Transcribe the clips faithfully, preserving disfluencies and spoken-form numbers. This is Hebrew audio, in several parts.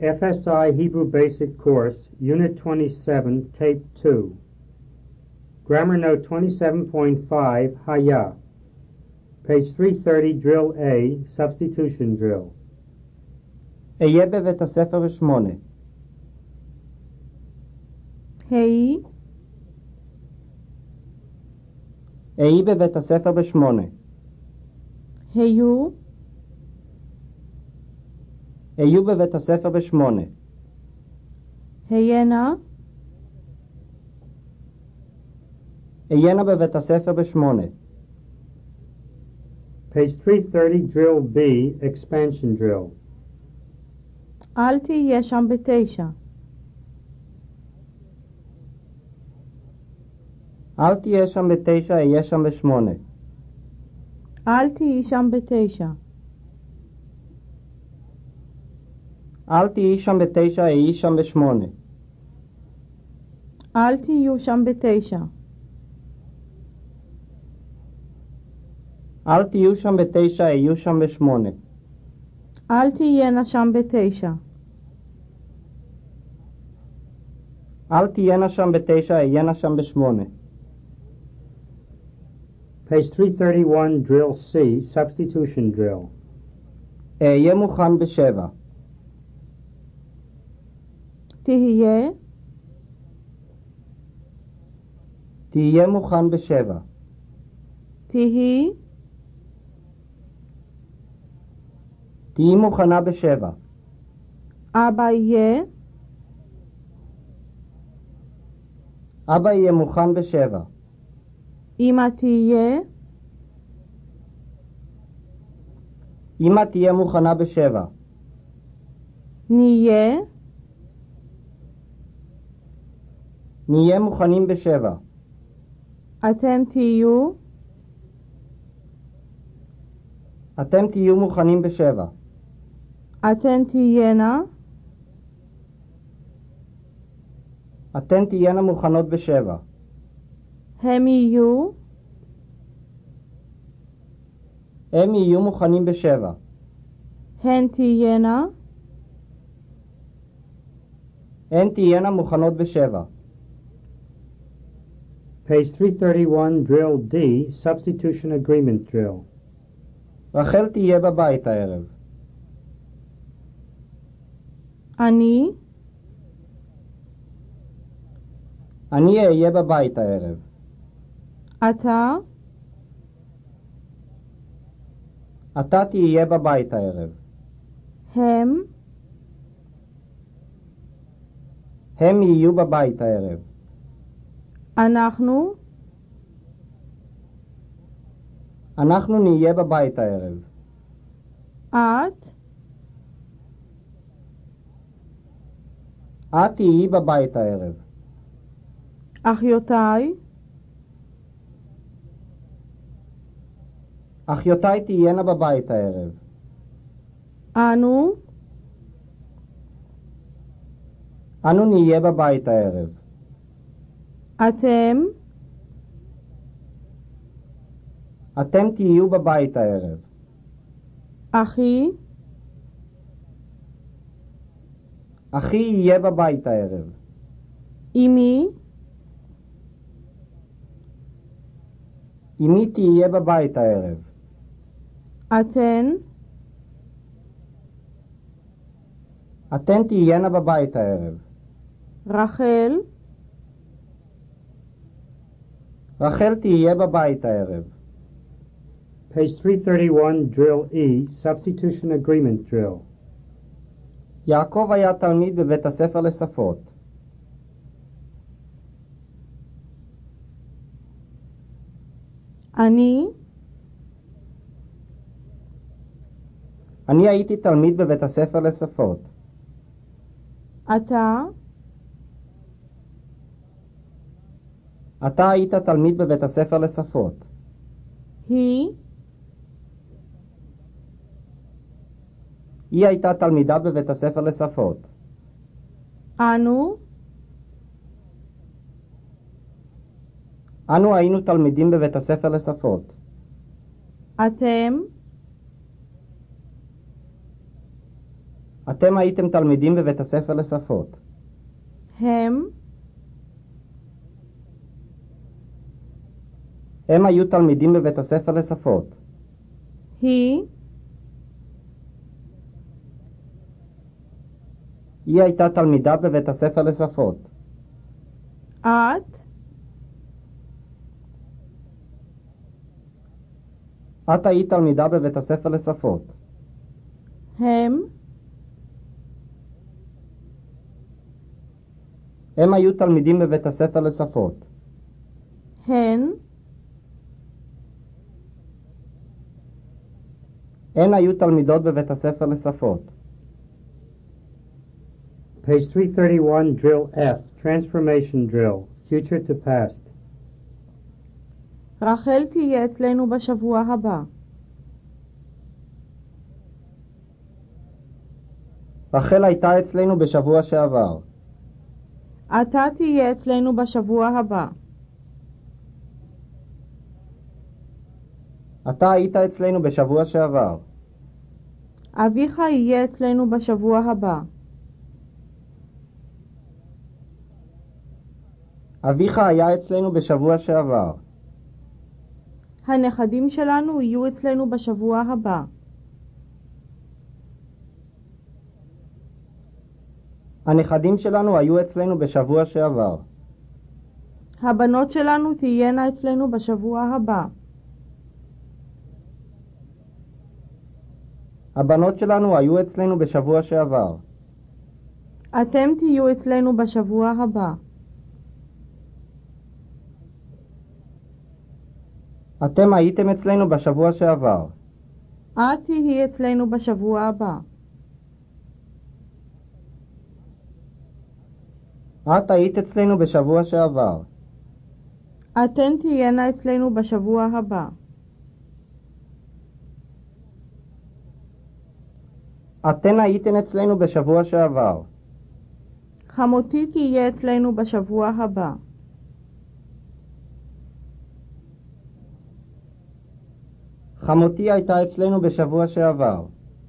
F S I Hebrew Basic Course, Unit twenty-seven, Tape two. Grammar Note twenty-seven point five, Haya. Page three thirty, Drill A, Substitution Drill. אהיה בבית הספר בשמונה. היי, אהיה בבית הספר בשמונה. היו, היו בבית הספר בשמונה. היינה, היינה בבית הספר בשמונה. Page three thirty, Drill B, Expansion Drill. אל תהיה שם בתשע. אל תהיה שם בתשע, אהיה שם בשמונה. אל תהי שם בתשע. אל תהיי שם בתשע, אהיה שם בשמונה. אל תהיו שם בתשע. אל תהיו שם בתשע, אהיה שם בשמונה. אל תהיינה שם בתשע. אל תהיינה שם בתשע, אהיינה שם בשמונה. Page three thirty-one, Drill C, Substitution Drill. אהיה מוכן בשבע. תהיה, תהיה מוכן בשבע. תהי, תהי מוכנה בשבע. אבא יהיה, אבא יהיה מוכן בשבע. אמא תהיה, אמא תהיה מוכנה בשבע. נהיה, נהיה מוכנים בשבע. אתם תהיו, אתם תהיו מוכנים בשבע. אתן תהיינה, אתן תהיינה מוכנות בשבע. הם יהיו, הם יהיו מוכנים בשבע. הן תהיינה, הן תהיינה מוכנות בשבע. Page three thirty-one, Drill D, Substitution Agreement Drill. רחל תהיה בבית הערב. אני, אני אהיה בבית הערב. אתה, אתה תהיה בבית הערב. הם, הם יהיו בבית הערב. אנחנו, אנחנו נהיה בבית הערב. את, את תהיי בבית הערב. אחיותיי, אחיותיי תהיינה בבית הערב. אנו, אנו נהיה בבית הערב. אתם, אתם תהיו בבית הערב. אחי, אחי יהיה בבית הערב. אמי, אמי תהיה בבית הערב. אתן, אתן תהיינה בבית הערב. רחל, רחל תהיה בבית הערב. Page three thirty-one, Drill E, Substitution Agreement Drill. יעקב היה תלמיד בבית הספר לשפות. אני, אני הייתי תלמיד בבית הספר לשפות. אתה, אתה היית תלמיד בבית הספר לשפות. היא, היא הייתה תלמידה בבית הספר לשפות. אנו, אנו היינו תלמידים בבית הספר לשפות. אתם, אתם הייתם תלמידים בבית הספר לשפות. הם, הם היו תלמידים בבית הספר לשפות. היא, היא הייתה תלמידה בבית הספר לשפות. את, את היית תלמידה בבית הספר לשפות. הם, הם היו תלמידים בבית הספר לשפות. הן, הן היו תלמידות בבית הספר לשפות. Page three thirty-one, drill F, transformation drill, future to past. רחל תהיה אצלנו בשבוע הבא. רחל הייתה אצלנו בשבוע שעבר. אתה תהיה אצלנו בשבוע הבא. אתה היית אצלנו בשבוע שעבר. אביך יהיה אצלנו בשבוע הבא. אביך היה אצלנו בשבוע שעבר. הנכדים שלנו יהיו אצלנו בשבוע הבא. הנכדים שלנו היו אצלנו בשבוע שעבר. הבנות שלנו תהיינה אצלנו בשבוע הבא. הבנות שלנו היו אצלנו בשבוע שעבר. אתם תהיו אצלנו בשבוע הבא. אתם הייתם אצלנו בשבוע שעבר. את תהיי אצלנו בשבוע הבא. את היית אצלנו בשבוע שעבר. אתן תהיינה אצלנו בשבוע הבא. אתן הייתן אצלנו בשבוע שעבר. חמותי תהיה אצלנו בשבוע הבא. חמותי הייתה אצלנו בשבוע שעבר.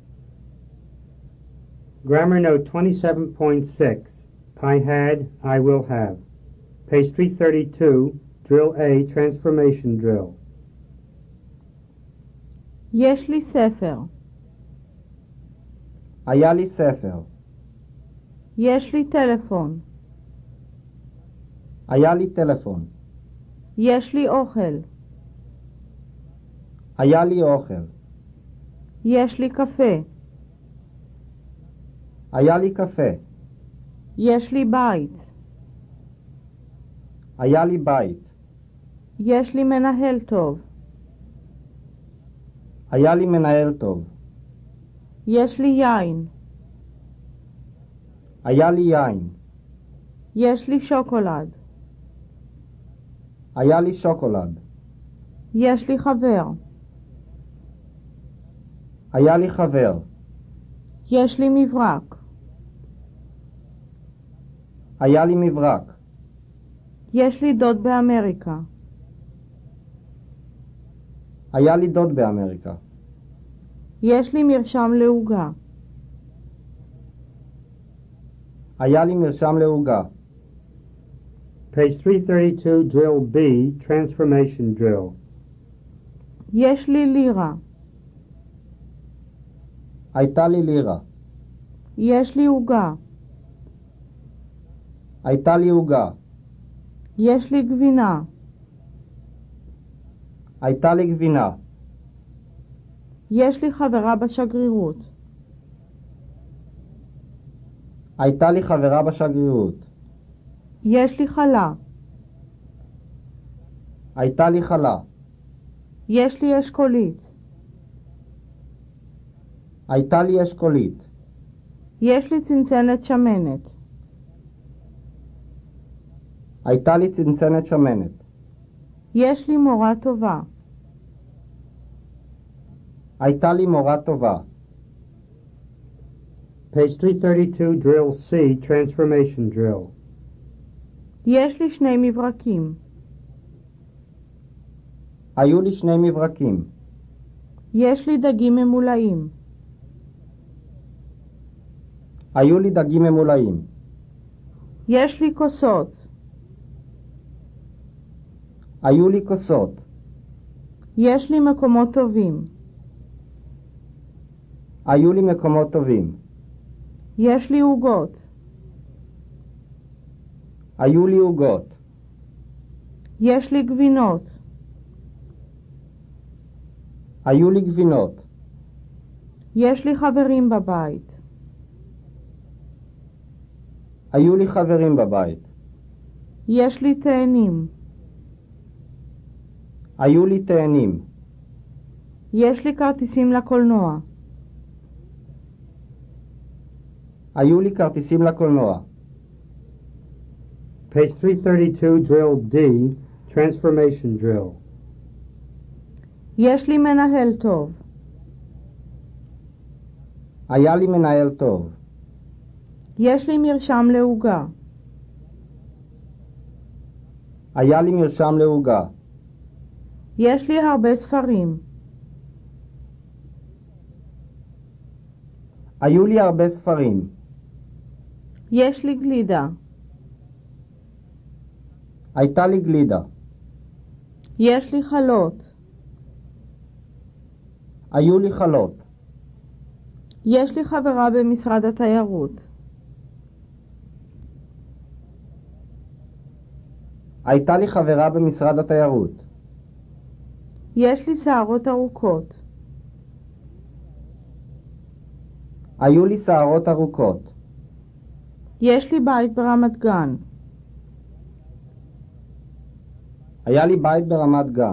Grammar note twenty-seven point six, I had, I will have. Page three thirty-two, drill A, transformation drill. יש לי ספר. היה לי ספר. יש לי טלפון. היה לי טלפון. יש לי אוכל. היה לי אוכל. יש לי קפה. היה לי קפה. יש לי בית. היה לי בית. יש לי מנהל טוב. היה לי מנהל טוב. יש לי יין. היה לי יין. יש לי שוקולד. היה לי שוקולד. יש לי חבר. היה לי חבר. יש לי מברק. היה לי מברק. יש לי דוד באמריקה. היה לי דוד באמריקה. יש לי מרשם לעוגה. היה לי מרשם לעוגה. Page three thirty-two, drill B, transformation drill. יש לי לירה. הייתה לי לירה. יש לי עוגה. הייתה לי עוגה. יש לי גבינה. הייתה לי גבינה. יש לי חברה בשגרירות. הייתה לי חברה בשגרירות. יש לי חלה. הייתה לי חלה. יש לי אשכולית. הייתה לי אשכולית. יש לי צנצנת שמנת. הייתה לי צנצנת שמנת. יש לי מורה טובה. הייתה לי מורה טובה. Page three thirty-two, drill C, transformation drill. יש לי שני מברקים. היו לי שני מברקים. יש לי דגים ממולאים. היו לי דגים ממולאים. יש לי כוסות. היו לי כוסות. יש לי מקומות טובים. היו לי מקומות טובים. יש לי עוגות. היו לי עוגות. יש לי גבינות. היו לי גבינות. יש לי חברים בבית. היו לי חברים בבית. יש לי תאנים. היו לי תאנים. יש לי כרטיסים לקולנוע. היו לי כרטיסים לקולנוע. Page three thirty-two, drill D, transformation drill. יש לי מנהל טוב. היה לי מנהל טוב. יש לי מרשם לעוגה. היה לי מרשם לעוגה. יש לי הרבה ספרים. היו לי הרבה ספרים. יש לי גלידה. הייתה לי גלידה. יש לי חלות. היו לי חלות. יש לי חברה במשרד התיירות. הייתה לי חברה במשרד התיירות. יש לי שערות ארוכות. היו לי שערות ארוכות. יש לי בית ברמת גן. היה לי בית ברמת גן.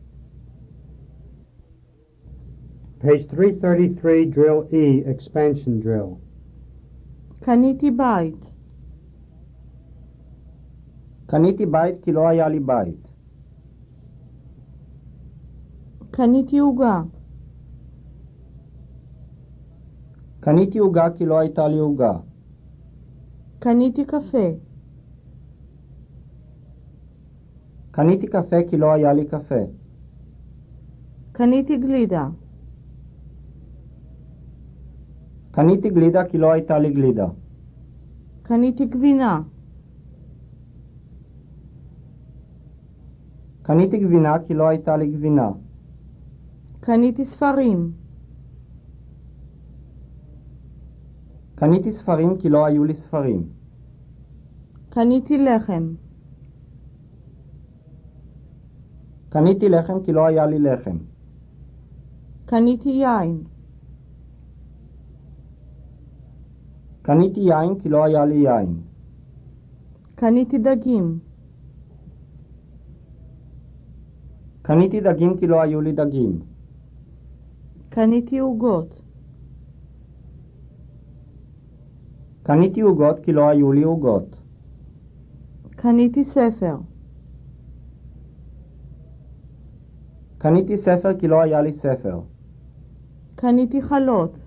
Page three thirty-three, drill E, expansion drill. קניתי בית. קניתי בית כי לא היה לי בית. קניתי עוגה. קניתי עוגה כי לא הייתה לי עוגה. קניתי קפה. קניתי קפה כי לא היה לי קפה. קניתי גלידה. קניתי גלידה כי לא הייתה לי גלידה. קניתי גבינה. קניתי גבינה כי לא הייתה לי גבינה. קניתי ספרים. קניתי ספרים כי לא היו לי ספרים. קניתי לחם. קניתי לחם כי לא היה לי לחם. קניתי יין. קניתי יין כי לא היה לי יין. קניתי דגים. קניתי דגים כי לא היו לי דגים. קניתי עוגות. קניתי עוגות כי לא היו לי עוגות. קניתי ספר. קניתי ספר כי לא היה לי ספר. קניתי חלות.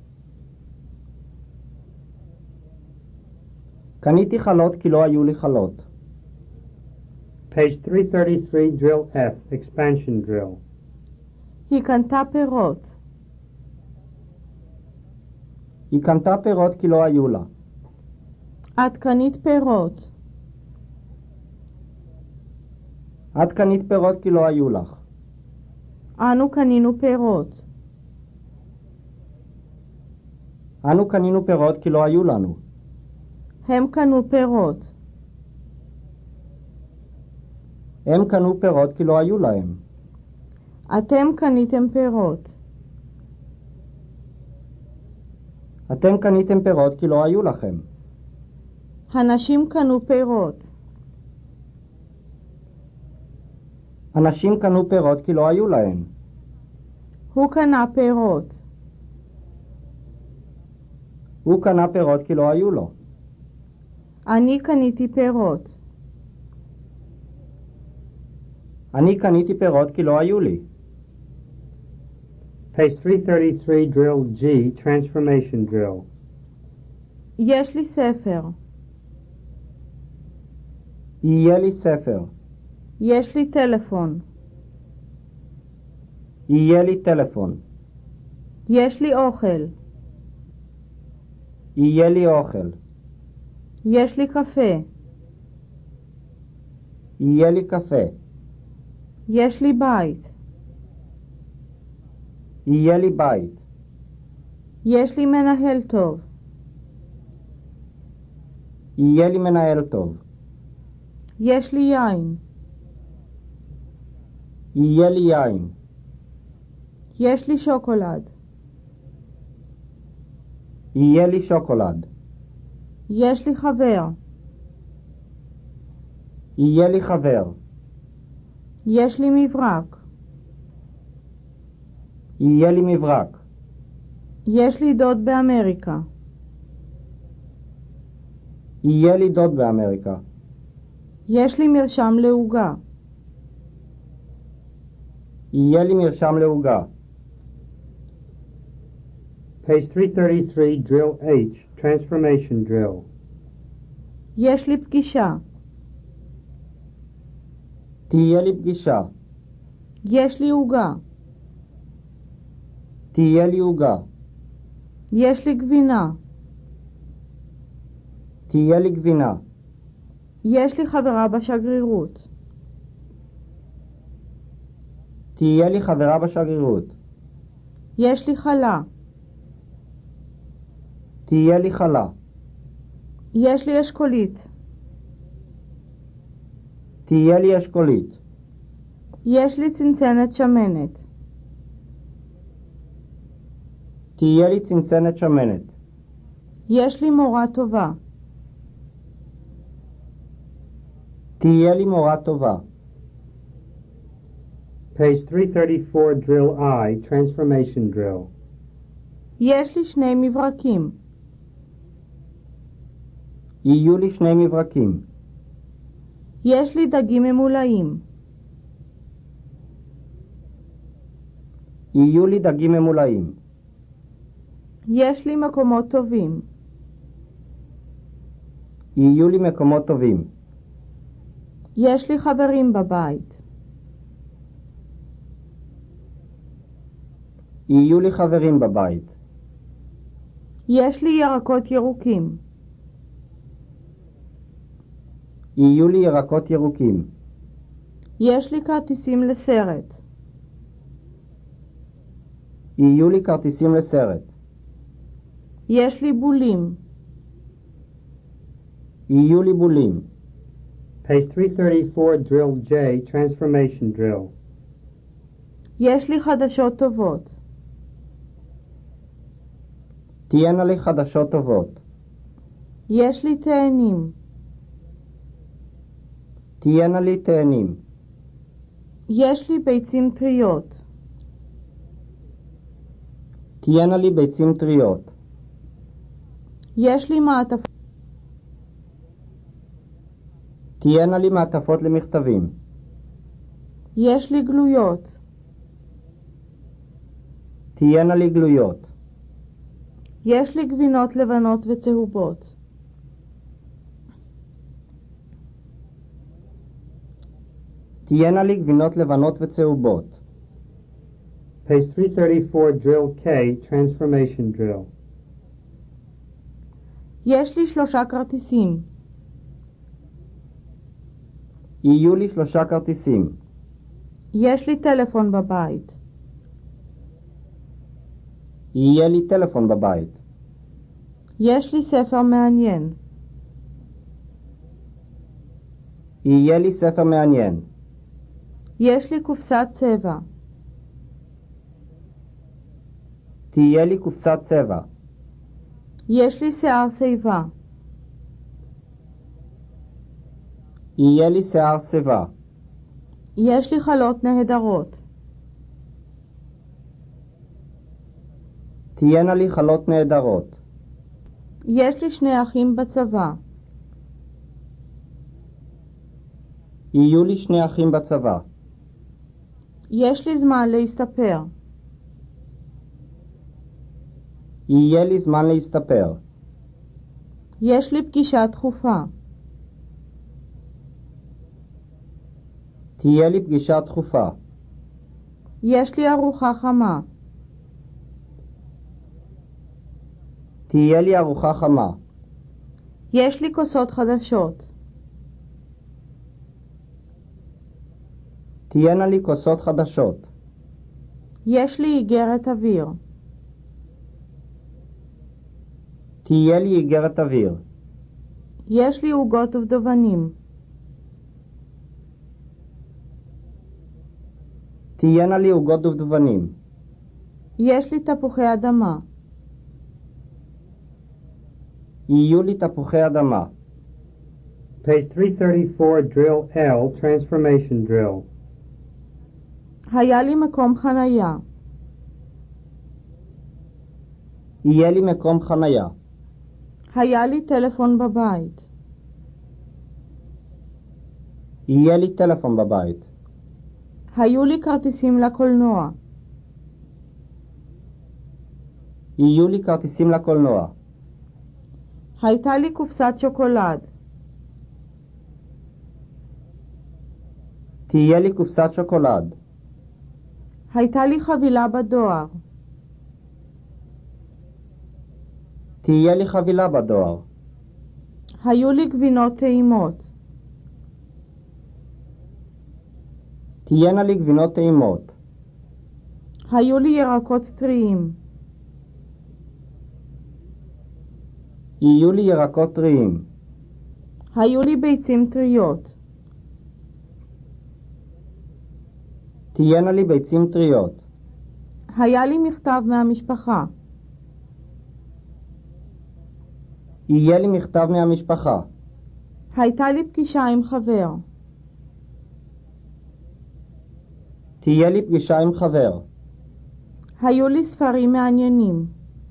קניתי חלות כי לא היו לי חלות. Page three thirty-three, drill F, expansion drill. היא קנתה פירות. היא קנתה פירות כי לא היו לה. את קנית פירות. את קנית פירות כי לא היו לך. אנו קנינו פירות. אנו קנינו פירות כי לא היו לנו. הם קנו פירות. הם קנו פירות כי לא היו להם. אתם קניתם פירות. אתם קניתם פירות כי לא היו לכם. הנשים קנו פירות. אנשים קנו פירות כי לא היו להם. הוא קנה פירות. הוא קנה פירות כי לא היו לו. אני קניתי פירות. אני קניתי פירות כי לא היו לי. Page three thirty-three, drill G, transformation drill. יש לי ספר. יהיה לי ספר. יש לי טלפון. יהיה לי טלפון. יש לי אוכל. יהיה לי אוכל. יש לי קפה. יהיה לי קפה. יש לי בית. יהיה לי בית. יש לי מנהל טוב. יהיה לי מנהל טוב. יש לי יין. יהיה לי יין. יש לי שוקולד. יהיה לי שוקולד. יש לי חבר. יהיה לי חבר. יש לי מברק. יהיה לי מברק. יש לי דוד באמריקה. יהיה לי דוד באמריקה. יש לי מרשם לעוגה. יהיה לי מרשם לעוגה. Page three thirty-three, Drill H, Transformation Drill. יש לי פגישה. תהיה לי פגישה. יש לי עוגה. תהיה לי עוגה. יש לי גבינה. תהיה לי גבינה. יש לי חברה בשגרירות. תהיה לי חברה בשגרירות. יש לי חלה. תהיה לי חלה. יש לי אשכולית. תהיה לי אשכולית. יש לי צנצנת שמנת. תהיה לי צנצנת שמנת. יש לי מורה טובה. תהיה לי מורה טובה. Page three thirty-four, Drill I, Transformation Drill. יש לי שני מברקים. יהיו לי שני מברקים. יש לי דגים ממולאים. יהיו לי דגים ממולאים. יש לי מקומות טובים. יהיו לי מקומות טובים. יש לי חברים בבית. יהיו לי חברים בבית. יש לי ירקות ירוקים. יהיו לי ירקות ירוקים. יש לי כרטיסים לסרט. יהיו לי כרטיסים לסרט. יש לי בולים. יהיו לי בולים. Page three thirty-four, Drill J, Transformation Drill. יש לי חדשות טובות. תהיינה לי חדשות טובות. יש לי תאנים. תהיינה לי תאנים. יש לי ביצים טריות. תהיינה לי ביצים טריות. יש לי מעטפות. תהיינה לי מעטפות למכתבים. יש לי גלויות. תהיינה לי גלויות. יש לי גבינות לבנות וצהובות. תהיינה לי גבינות לבנות וצהובות. Page three thirty-four, Drill K, Transformation Drill. יש לי שלושה כרטיסים. יהיו לי שלושה כרטיסים. יש לי טלפון בבית. יהיה לי טלפון בבית. יש לי ספר מעניין. יהיה לי ספר מעניין. יש לי קופסת צבע. תהיה לי קופסת צבע. יש לי שיער שיבה. יהיה לי שיער שיבה. יש לי חלות נהדרות. תהיינה לי חלות נהדרות. יש לי שני אחים בצבא. יהיו לי שני אחים בצבא. יש לי זמן להסתפר. יהיה לי זמן להסתפר. יש לי פגישה דחופה. תהיה לי פגישה דחופה. יש לי ארוחה חמה. תהיה לי ארוחה חמה. יש לי כוסות חדשות. תהיינה לי כוסות חדשות. יש לי איגרת אוויר. תהיה לי איגרת אוויר. יש לי עוגות ודובנים. תהיינה לי עוגות ודובנים. יש לי תפוחי אדמה. יהיו לי תפוחי אדמה. Page three thirty-four, drill L, transformation drill. היה לי מקום חנייה. יהיה לי מקום חנייה. היה לי טלפון בבית. יהיה לי טלפון בבית. היו לי כרטיסים לקולנוע. יהיו לי כרטיסים לקולנוע. הייתה לי קופסת שוקולד. תהיה לי קופסת שוקולד. הייתה לי חבילה בדואר. תהיה לי חבילה בדואר. היו לי גבינות טעימות. תהיינה לי גבינות טעימות. היו לי ירקות טריים. יהיו לי ירקות טריים. היו לי ביצים טריות. תהיינה לי ביצים טריות. היה לי מכתב מהמשפחה. יהיה לי מכתב מהמשפחה. הייתה לי פגישה עם חבר. תהיה לי פגישה עם חבר. היו לי ספרים מעניינים.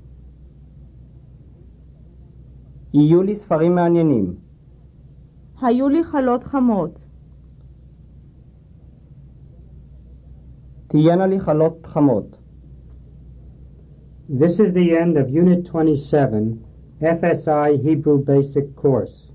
יהיו לי ספרים מעניינים. היו לי חלות חמות. תהיינה לי חלות חמות. This is the end of Unit twenty-seven, F S I Hebrew Basic Course.